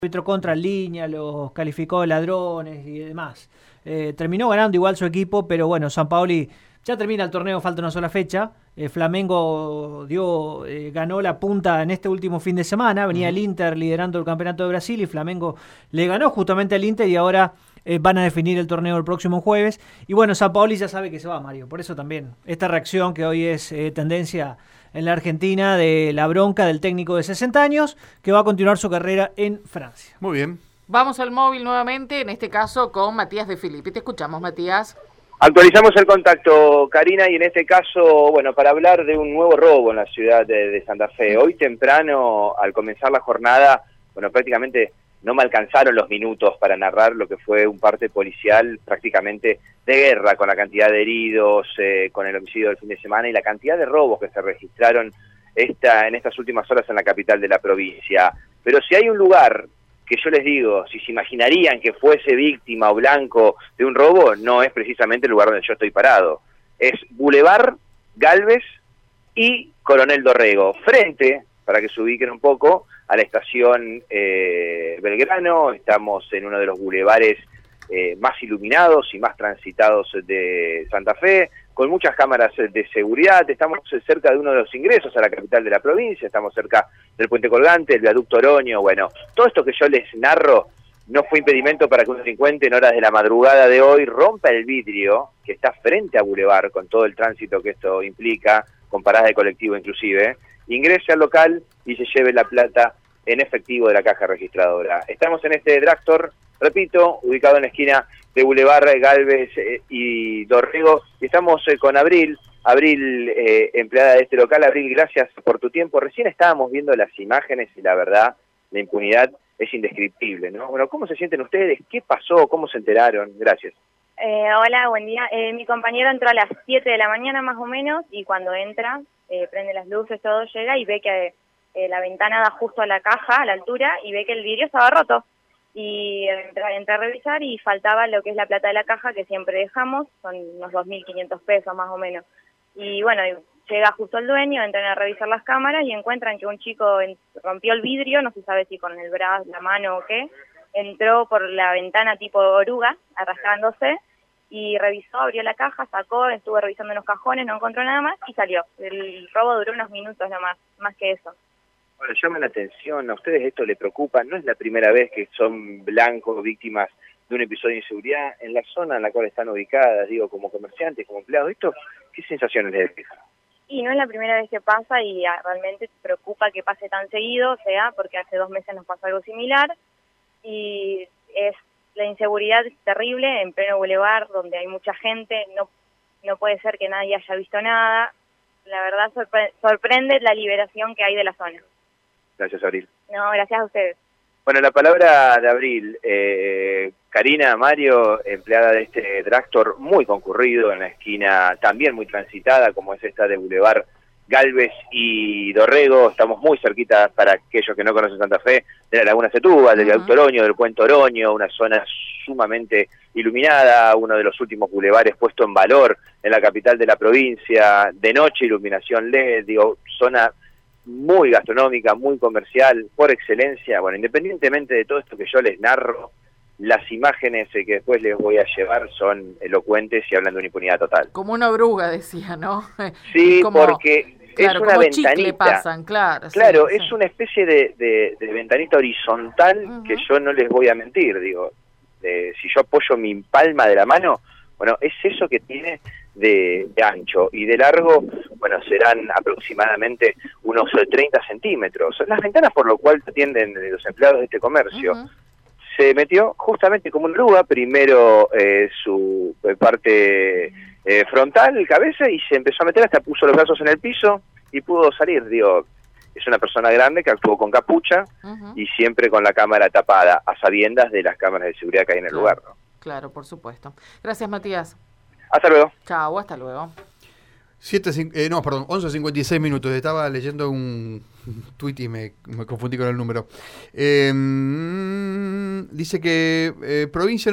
árbitro contra línea, los calificó de ladrones y demás. Terminó ganando igual su equipo, pero bueno, Sampaoli ya termina el torneo, falta una sola fecha. Flamengo ganó la punta en este último fin de semana, venía el Inter liderando el campeonato de Brasil y Flamengo le ganó justamente al Inter y ahora van a definir el torneo el próximo jueves. Y bueno, Sampaoli ya sabe que se va, Mario, por eso también esta reacción que hoy es tendencia en la Argentina de la bronca del técnico de 60 años que va a continuar su carrera en Francia. Muy bien. Vamos al móvil nuevamente, en este caso con Matías de Filippi. Te escuchamos, Matías. Actualizamos el contacto, Karina, y en este caso, bueno, para hablar de un nuevo robo en la ciudad de Santa Fe. Hoy temprano, al comenzar la jornada, bueno, prácticamente no me alcanzaron los minutos para narrar lo que fue un parte policial prácticamente de guerra, con la cantidad de heridos, con el homicidio del fin de semana y la cantidad de robos que se registraron en estas últimas horas en la capital de la provincia. Pero si hay un lugar que yo les digo, si se imaginarían que fuese víctima o blanco de un robo, no es precisamente el lugar donde yo estoy parado. Es Boulevard, Galvez y Coronel Dorrego, frente, para que se ubiquen un poco, a la estación Belgrano. Estamos en uno de los bulevares más iluminados y más transitados de Santa Fe, con muchas cámaras de seguridad. Estamos cerca de uno de los ingresos a la capital de la provincia, estamos cerca del Puente Colgante, el Viaducto Oroño. Bueno, todo esto que yo les narro no fue impedimento para que un delincuente en horas de la madrugada de hoy rompa el vidrio que está frente a Boulevard, con todo el tránsito que esto implica, con paradas de colectivo inclusive, ingrese al local y se lleve la plata en efectivo de la caja registradora. Estamos en este drugstore, repito, ubicado en la esquina de Boulevard, Galvez y Dorrego, y estamos con Abril, empleada de este local. Abril, gracias por tu tiempo. Recién estábamos viendo las imágenes y la verdad, la impunidad es indescriptible, ¿no? Bueno, ¿cómo se sienten ustedes? ¿Qué pasó? ¿Cómo se enteraron? Gracias. Hola, buen día. Mi compañero entró a las 7 de la mañana más o menos, y cuando entra, prende las luces, todo, llega y ve que la ventana da justo a la caja, a la altura, y ve que el vidrio estaba roto. Y entré a revisar y faltaba lo que es la plata de la caja que siempre dejamos, son unos 2.500 pesos más o menos. Y bueno, llega justo el dueño, entran a revisar las cámaras y encuentran que un chico rompió el vidrio, no se sabe si con el brazo, la mano o qué, entró por la ventana tipo oruga, arrastrándose, y revisó, abrió la caja, sacó, estuvo revisando en los cajones, no encontró nada más y salió. El robo duró unos minutos nomás, más que eso. Bueno, llama la atención, a ustedes esto le preocupa, no es la primera vez que son blancos, víctimas de un episodio de inseguridad en la zona en la cual están ubicadas, digo, como comerciantes, como empleados. ¿Esto qué sensaciones les deja? Y no es la primera vez que pasa y realmente preocupa que pase tan seguido, o sea, porque hace 2 meses nos pasó algo similar, y la inseguridad es terrible en pleno bulevar donde hay mucha gente, no puede ser que nadie haya visto nada. La verdad sorprende la liberación que hay de la zona. Gracias, Abril. No, gracias a ustedes. Bueno, la palabra de Abril. Karina, Mario, empleada de este drugstore muy concurrido en la esquina, también muy transitada, como es esta de Boulevard, Galvez y Dorrego. Estamos muy cerquita, para aquellos que no conocen Santa Fe, de la Laguna Setúbal, del Viaducto Oroño, del Puente Oroño, una zona sumamente iluminada, uno de los últimos bulevares puesto en valor en la capital de la provincia, de noche iluminación LED, digo, zona muy gastronómica, muy comercial, por excelencia. Bueno, independientemente de todo esto que yo les narro, las imágenes que después les voy a llevar son elocuentes y hablan de una impunidad total. Como una oruga, decía, ¿no? Sí, como, porque claro, es una como ventanita. Chicle pasan, claro. Claro, sí, es sí. una especie de ventanita horizontal que yo no les voy a mentir, digo. Si yo apoyo mi palma de la mano, bueno, es eso que tiene de ancho, y de largo, bueno, serán aproximadamente unos 30 centímetros. Las ventanas por lo cual atienden los empleados de este comercio. Se metió justamente como una oruga, primero su parte frontal, cabeza, y se empezó a meter hasta puso los brazos en el piso y pudo salir. Digo, es una persona grande que actuó con capucha y siempre con la cámara tapada, a sabiendas de las cámaras de seguridad que hay en el lugar, ¿no? Claro, por supuesto. Gracias, Matías. Hasta luego. Chao, hasta luego. 11:56 minutos. Estaba leyendo un tuit y me confundí con el número. Dice que provincia